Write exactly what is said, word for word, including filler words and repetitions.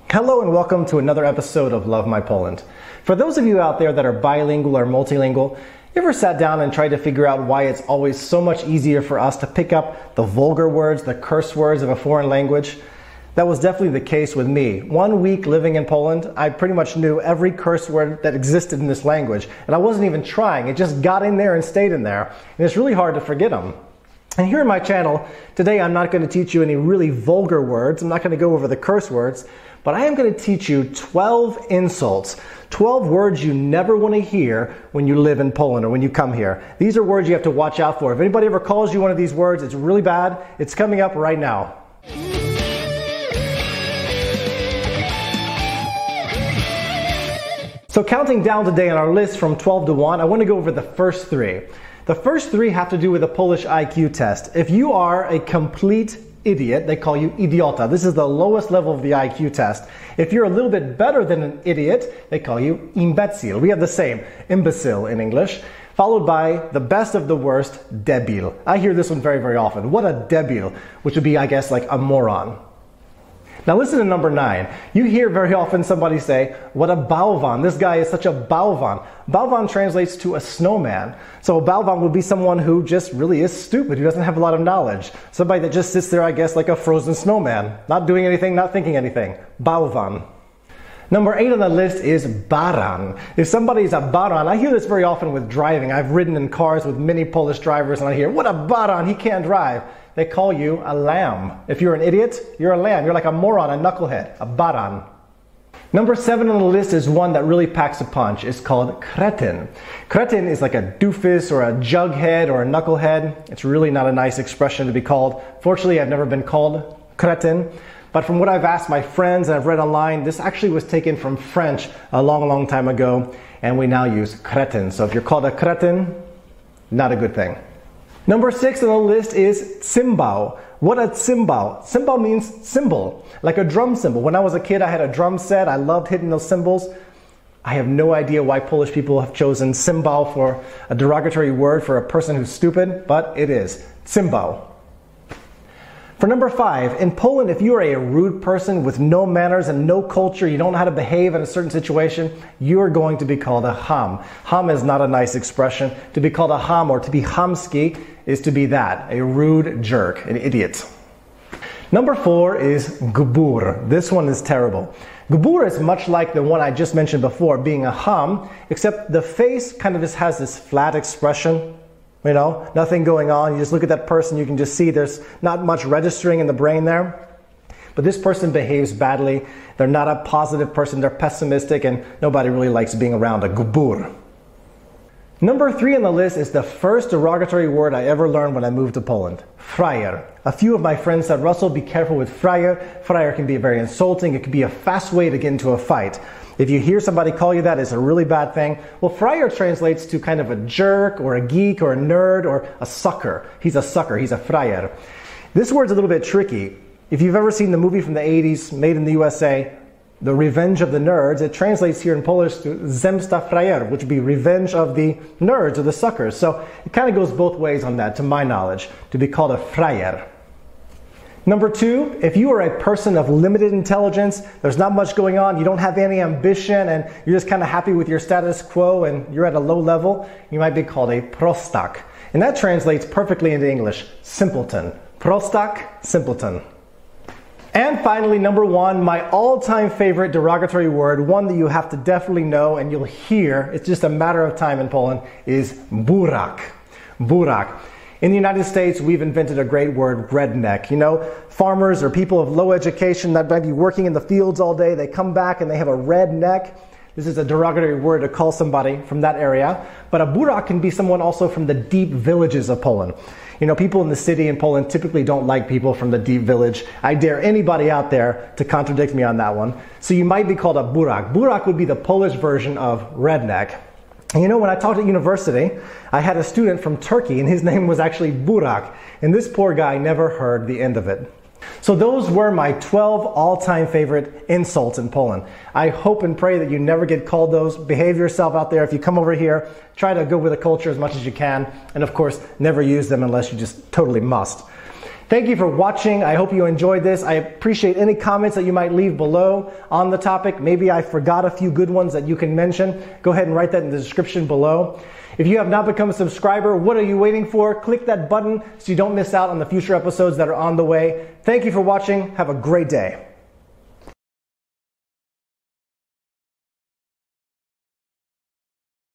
Hello and welcome to another episode of Love My Poland. For those of you out there that are bilingual or multilingual, you ever sat down and tried to figure out why it's always so much easier for us to pick up the vulgar words, the curse words of a foreign language? That was definitely the case with me. One week living in Poland, I pretty much knew every curse word that existed in this language, and I wasn't even trying. It just got in there and stayed in there, and it's really hard to forget them. And here on my channel, today I'm not going to teach you any really vulgar words. I'm not going to go over the curse words, but I am going to teach you twelve insults, twelve words you never want to hear when you live in Poland or when you come here. These are words you have to watch out for. If anybody ever calls you one of these words, it's really bad. It's coming up right now. So counting down today on our list from twelve to one, I want to go over the first three. The first three have to do with the Polish I Q test. If you are a complete idiot, they call you idiota. This is the lowest level of the I Q test. If you're a little bit better than an idiot, they call you imbecile. We have the same, imbecile in English, followed by the best of the worst, debil. I hear this one very, very often. What a debil, which would be, I guess, like a moron. Now listen to number nine. You hear very often somebody say, what a bałwan. This guy is such a bałwan. Bałwan translates to a snowman. So a bałwan would be someone who just really is stupid, who doesn't have a lot of knowledge. Somebody that just sits there, I guess, like a frozen snowman. Not doing anything, not thinking anything. Bałwan. Number eight on the list is baran. If somebody's a baran, I hear this very often with driving. I've ridden in cars with many Polish drivers and I hear, what a baran, he can't drive. They call you a lamb. If you're an idiot, you're a lamb. You're like a moron, a knucklehead, a baran. Number seven on the list is one that really packs a punch. It's called kretyn. Kretyn is like a doofus or a jughead or a knucklehead. It's really not a nice expression to be called. Fortunately, I've never been called kretyn. But from what I've asked my friends and I've read online, this actually was taken from French a long, long time ago, and we now use kretyn. So if you're called a kretyn, not a good thing. Number six on the list is cymbał. What a cymbał. Cymbał means cymbal, like a drum cymbal. When I was a kid, I had a drum set. I loved hitting those cymbals. I have no idea why Polish people have chosen cymbał for a derogatory word for a person who's stupid, but it is. Cymbał. For number five, in Poland, if you are a rude person with no manners and no culture, you don't know how to behave in a certain situation, you are going to be called a ham. Ham is not a nice expression. To be called a ham or to be chamski is to be that, a rude jerk, an idiot. Number four is gbur. This one is terrible. Gbur is much like the one I just mentioned before, being a ham, except the face kind of just has this flat expression. You know, nothing going on. You just look at that person, you can just see there's not much registering in the brain there. But this person behaves badly. They're not a positive person. They're pessimistic, and nobody really likes being around a gbur. Number three on the list is the first derogatory word I ever learned when I moved to Poland. Frajer. A few of my friends said, Russell, be careful with frajer. Frajer can be very insulting. It can be a fast way to get into a fight. If you hear somebody call you that, it's a really bad thing. Well, frajer translates to kind of a jerk or a geek or a nerd or a sucker. He's a sucker. He's a frajer. This word's a little bit tricky. If you've ever seen the movie from the eighties, made in the U S A, The Revenge of the Nerds, it translates here in Polish to zemsta frajerów, which would be revenge of the nerds or the suckers. So it kind of goes both ways on that, to my knowledge, to be called a frajer. Number two, if you are a person of limited intelligence, there's not much going on, you don't have any ambition, and you're just kind of happy with your status quo and you're at a low level, you might be called a prostak. And that translates perfectly into English, simpleton. Prostak, simpleton. And finally, number one, my all-time favorite derogatory word, one that you have to definitely know and you'll hear, it's just a matter of time in Poland, is burak. Burak. In the United States, we've invented a great word, redneck. You know, farmers or people of low education that might be working in the fields all day, they come back and they have a red neck. This is a derogatory word to call somebody from that area. But a burak can be someone also from the deep villages of Poland. You know, people in the city in Poland typically don't like people from the deep village. I dare anybody out there to contradict me on that one. So you might be called a burak. Burak would be the Polish version of redneck. And you know, when I taught at university, I had a student from Turkey and his name was actually Burak. And this poor guy never heard the end of it. So those were my twelve all-time favorite insults in Poland. I hope and pray that you never get called those. Behave yourself out there. If you come over here, try to go with the culture as much as you can. And of course, never use them unless you just totally must. Thank you for watching. I hope you enjoyed this. I appreciate any comments that you might leave below on the topic. Maybe I forgot a few good ones that you can mention. Go ahead and write that in the description below. If you have not become a subscriber, what are you waiting for? Click that button so you don't miss out on the future episodes that are on the way. Thank you for watching. Have a great day.